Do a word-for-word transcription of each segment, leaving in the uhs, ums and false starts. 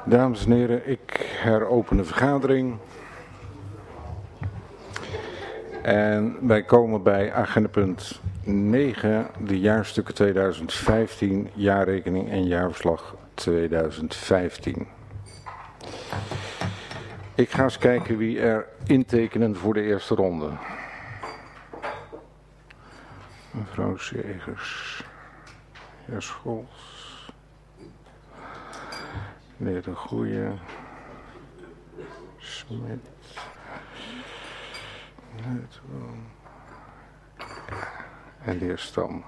Dames en heren, ik heropen de vergadering. En wij komen bij agendapunt negen, de jaarstukken tweeduizend vijftien, jaarrekening en jaarverslag tweeduizend vijftien. Ik ga eens kijken wie er intekenen voor de eerste ronde. Mevrouw Segers, heer Scholz, meneer De Goeie, Smit, en de heer Stam.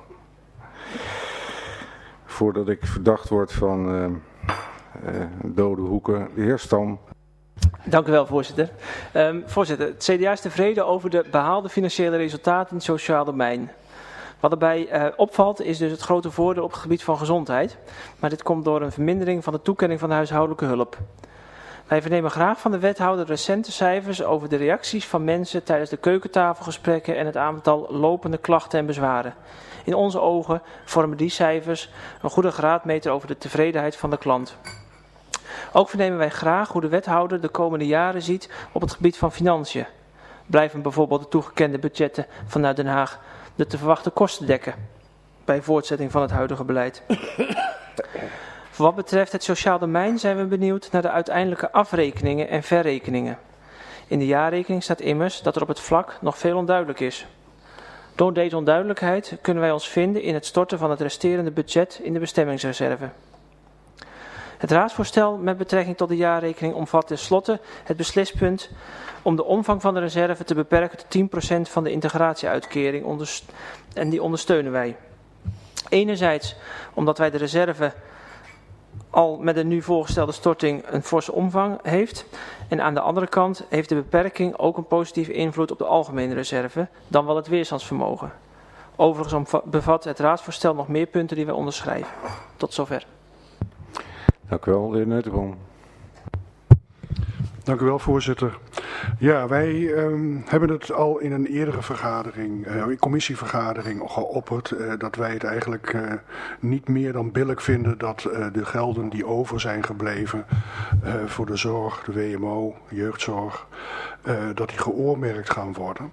Voordat ik verdacht word van uh, uh, dode hoeken, de heer Stam. Dank u wel, voorzitter. Um, voorzitter, het C D A is tevreden over de behaalde financiële resultaten in het sociaal domein. Wat erbij uh, opvalt is dus het grote voordeel op het gebied van gezondheid. Maar dit komt door een vermindering van de toekenning van de huishoudelijke hulp. Wij vernemen graag van de wethouder recente cijfers over de reacties van mensen tijdens de keukentafelgesprekken en het aantal lopende klachten en bezwaren. In onze ogen vormen die cijfers een goede graadmeter over de tevredenheid van de klant. Ook vernemen wij graag hoe de wethouder de komende jaren ziet op het gebied van financiën. Blijven bijvoorbeeld de toegekende budgetten vanuit Den Haag de te verwachten kosten dekken bij voortzetting van het huidige beleid. Voor wat betreft het sociaal domein zijn we benieuwd naar de uiteindelijke afrekeningen en verrekeningen. In de jaarrekening staat immers dat er op het vlak nog veel onduidelijk is. Door deze onduidelijkheid kunnen wij ons vinden in het storten van het resterende budget in de bestemmingsreserve. Het raadsvoorstel met betrekking tot de jaarrekening omvat tenslotte het beslispunt om de omvang van de reserve te beperken tot tien procent van de integratieuitkering en die ondersteunen wij. Enerzijds omdat wij de reserve al met de nu voorgestelde storting een forse omvang heeft. En aan de andere kant heeft de beperking ook een positieve invloed op de algemene reserve, dan wel het weerstandsvermogen. Overigens bevat het raadsvoorstel nog meer punten die wij onderschrijven. Tot zover. Dank u wel, de heer Neuterbom. Dank u wel, voorzitter. Ja, wij um, hebben het al in een eerdere vergadering, uh, in commissievergadering geopperd, uh, dat wij het eigenlijk uh, niet meer dan billijk vinden dat uh, de gelden die over zijn gebleven uh, voor de zorg, de W M O, jeugdzorg, uh, dat die geoormerkt gaan worden.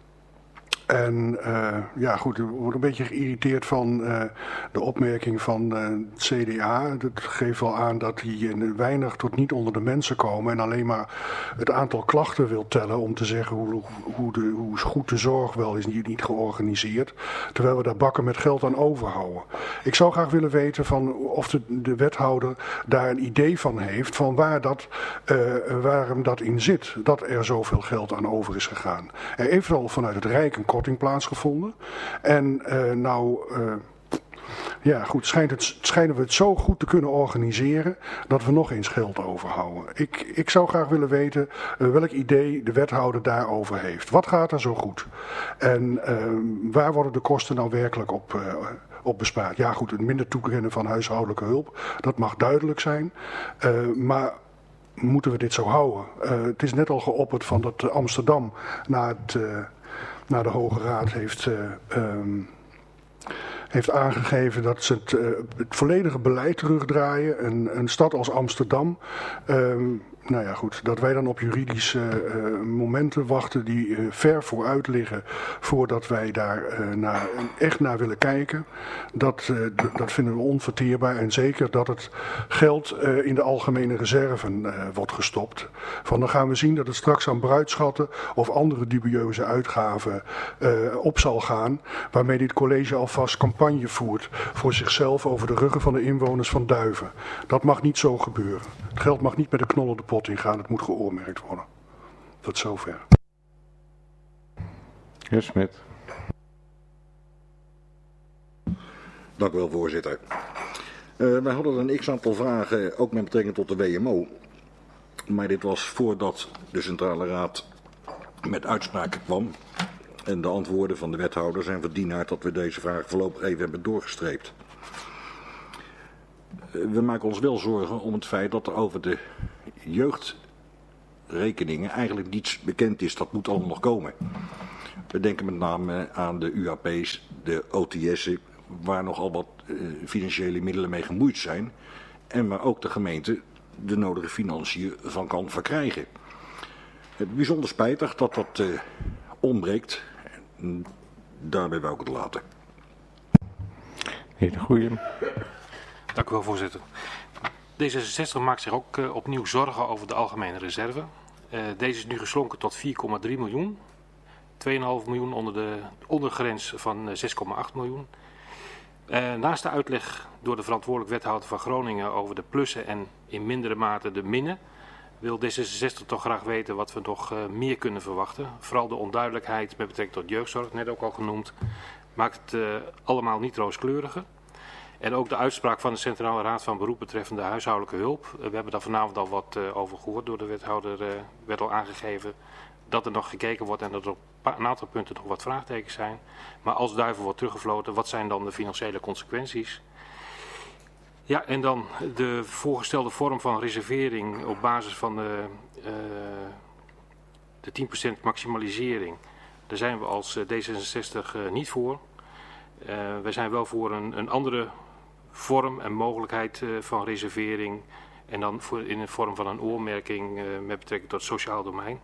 En uh, ja goed, ik word een beetje geïrriteerd van uh, de opmerking van uh, het C D A. Dat geeft wel aan dat die weinig tot niet onder de mensen komen en alleen maar het aantal klachten wil tellen om te zeggen hoe, hoe, de, hoe goed de zorg wel is niet, niet georganiseerd. Terwijl we daar bakken met geld aan overhouden. Ik zou graag willen weten van of de, de wethouder daar een idee van heeft van waar dat, uh, waar hem dat in zit. Dat er zoveel geld aan over is gegaan. Er heeft al vanuit het Rijk een korting plaatsgevonden. En uh, nou, uh, ja goed, schijnt het, schijnen we het zo goed te kunnen organiseren dat we nog eens geld overhouden. Ik, ik zou graag willen weten uh, welk idee de wethouder daarover heeft. Wat gaat er zo goed? En uh, waar worden de kosten nou werkelijk op, uh, op bespaard? Ja goed, een minder toekennen van huishoudelijke hulp, dat mag duidelijk zijn. Uh, maar moeten we dit zo houden? Uh, het is net al geopperd van dat Amsterdam na het... Uh, naar de Hoge Raad heeft, uh, um, heeft aangegeven dat ze het, uh, het volledige beleid terugdraaien. Een, een stad als Amsterdam, um, nou ja goed, dat wij dan op juridische uh, momenten wachten die uh, ver vooruit liggen voordat wij daar uh, naar, echt naar willen kijken. Dat, uh, d- dat vinden we onverteerbaar en zeker dat het geld uh, in de algemene reserven uh, wordt gestopt. Van dan gaan we zien dat het straks aan bruidschatten of andere dubieuze uitgaven uh, op zal gaan, waarmee dit college alvast campagne voert voor zichzelf over de ruggen van de inwoners van Duiven. Dat mag niet zo gebeuren. Het geld mag niet met de knollen de pot ingaan, het moet geoormerkt worden. Tot zover. Heer Smit. Dank u wel, voorzitter. Uh, wij hadden een x-aantal vragen, ook met betrekking tot de W M O. Maar dit was voordat de Centrale Raad met uitspraken kwam. En de antwoorden van de wethouder zijn van die aard dat we deze vragen voorlopig even hebben doorgestreept. Uh, we maken ons wel zorgen om het feit dat er over de jeugdrekeningen eigenlijk niets bekend is. Dat moet allemaal nog komen. We denken met name aan de U A P's, de O T S'en, waar nogal wat uh, financiële middelen mee gemoeid zijn. En waar ook de gemeente de nodige financiën van kan verkrijgen. Het is bijzonder spijtig dat dat uh, ontbreekt. Daarbij wou ik het laten. Heer De Goeie. Dank u wel, voorzitter. D zesenzestig maakt zich ook uh, opnieuw zorgen over de algemene reserve. Uh, deze is nu geslonken tot vier komma drie miljoen. twee komma vijf miljoen onder de ondergrens van uh, zes komma acht miljoen. Uh, naast de uitleg door de verantwoordelijk wethouder van Groningen over de plussen en in mindere mate de minnen, wil D zesenzestig toch graag weten wat we nog uh, meer kunnen verwachten. Vooral de onduidelijkheid met betrekking tot jeugdzorg, net ook al genoemd, maakt het uh, allemaal niet rooskleuriger. En ook de uitspraak van de Centrale Raad van Beroep betreffende huishoudelijke hulp. Uh, we hebben daar vanavond al wat uh, over gehoord door de wethouder. Uh, werd al aangegeven dat er nog gekeken wordt en dat er op een aantal punten nog wat vraagtekens zijn. Maar als duivel wordt teruggefloten, wat zijn dan de financiële consequenties? Ja, en dan de voorgestelde vorm van reservering op basis van de, uh, de tien procent maximalisering. Daar zijn we als D zesenzestig uh, niet voor. Uh, wij zijn wel voor een, een andere vorm en mogelijkheid uh, van reservering. En dan voor, in de vorm van een oormerking uh, met betrekking tot het sociaal domein.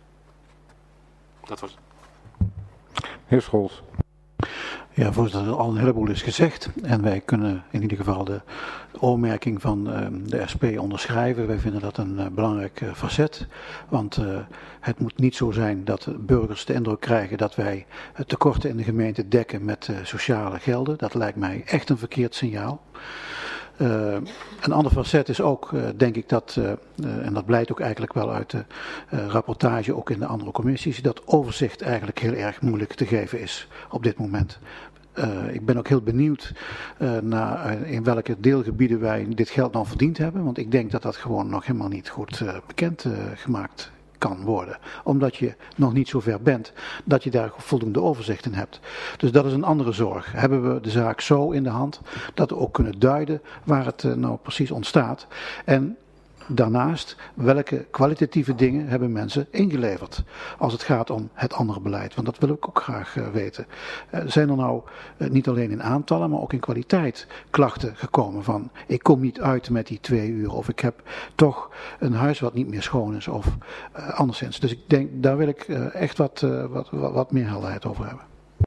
Dat was het. Heer Scholz. Ja, voorzitter, al een heleboel is gezegd en wij kunnen in ieder geval de oormerking van uh, de S P onderschrijven. Wij vinden dat een uh, belangrijk uh, facet, want uh, het moet niet zo zijn dat burgers de indruk krijgen dat wij het tekorten in de gemeente dekken met uh, sociale gelden. Dat lijkt mij echt een verkeerd signaal. Uh, een ander facet is ook, uh, denk ik, dat, uh, uh, en dat blijkt ook eigenlijk wel uit de uh, rapportage, ook in de andere commissies, dat overzicht eigenlijk heel erg moeilijk te geven is op dit moment. Uh, ik ben ook heel benieuwd uh, naar uh, in welke deelgebieden wij dit geld nou verdiend hebben, want ik denk dat dat gewoon nog helemaal niet goed uh, bekend uh, gemaakt kan worden, omdat je nog niet zo ver bent dat je daar voldoende overzicht in hebt. Dus dat is een andere zorg. Hebben we de zaak zo in de hand dat we ook kunnen duiden waar het uh, nou precies ontstaat. En daarnaast, welke kwalitatieve dingen hebben mensen ingeleverd als het gaat om het andere beleid? Want dat wil ik ook graag uh, weten. Uh, zijn er nou uh, niet alleen in aantallen, maar ook in kwaliteit klachten gekomen van ik kom niet uit met die twee uur of ik heb toch een huis wat niet meer schoon is of uh, anderszins. Dus ik denk, daar wil ik uh, echt wat, uh, wat, wat, wat meer helderheid over hebben.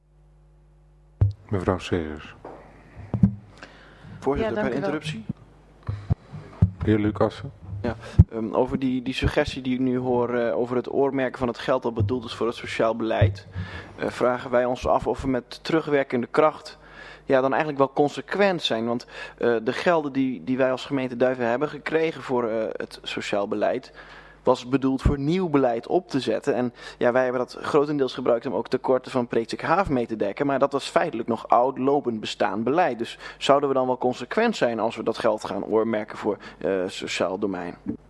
Mevrouw Segers. Voorzitter, ja, per interruptie. De heer Lucassen. Ja, um, over die, die suggestie die ik nu hoor uh, over het oormerken van het geld dat bedoeld is voor het sociaal beleid, uh, vragen wij ons af of we met terugwerkende kracht ja, dan eigenlijk wel consequent zijn. Want uh, de gelden die, die wij als gemeente Duiven hebben gekregen voor uh, het sociaal beleid was bedoeld voor nieuw beleid op te zetten. En ja, wij hebben dat grotendeels gebruikt om ook tekorten van Preetsikhaaf mee te dekken. Maar dat was feitelijk nog oud, lopend bestaand beleid. Dus zouden we dan wel consequent zijn als we dat geld gaan oormerken voor uh, sociaal domein?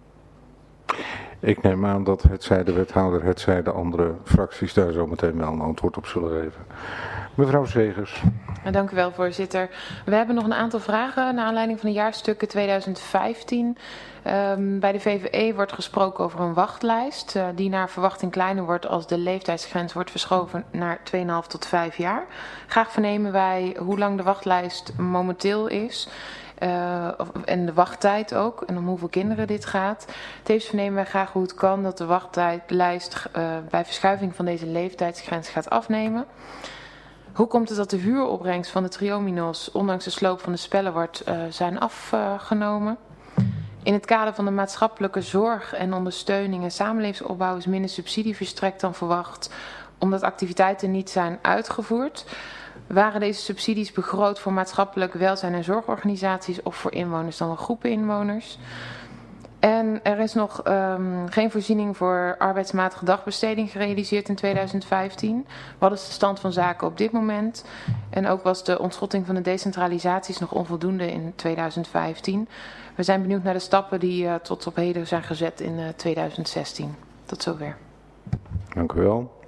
Ik neem aan dat hetzij de wethouder, hetzij de andere fracties daar zo meteen wel een antwoord op zullen geven. Mevrouw Segers. Dank u wel, voorzitter. We hebben nog een aantal vragen naar aanleiding van de jaarstukken tweeduizend vijftien. Um, bij de V V E wordt gesproken over een wachtlijst uh, die naar verwachting kleiner wordt als de leeftijdsgrens wordt verschoven naar twee komma vijf tot vijf jaar. Graag vernemen wij hoe lang de wachtlijst momenteel is. Uh, en de wachttijd ook, en om hoeveel kinderen dit gaat. Tevens vernemen wij graag hoe het kan dat de wachtlijst uh, bij verschuiving van deze leeftijdsgrens gaat afnemen. Hoe komt het dat de huuropbrengst van de Triominos, ondanks de sloop van de spellen, wordt uh, zijn afgenomen? In het kader van de maatschappelijke zorg en ondersteuning en samenlevingsopbouw is minder subsidie verstrekt dan verwacht, omdat activiteiten niet zijn uitgevoerd. Waren deze subsidies begroot voor maatschappelijk welzijn en zorgorganisaties of voor inwoners dan wel groepen inwoners? En er is nog um, geen voorziening voor arbeidsmatige dagbesteding gerealiseerd in tweeduizend vijftien. Wat is de stand van zaken op dit moment? En ook was de ontschotting van de decentralisaties nog onvoldoende in tweeduizend vijftien. We zijn benieuwd naar de stappen die uh, tot op heden zijn gezet in uh, tweeduizend zestien. Tot zover. Dank u wel.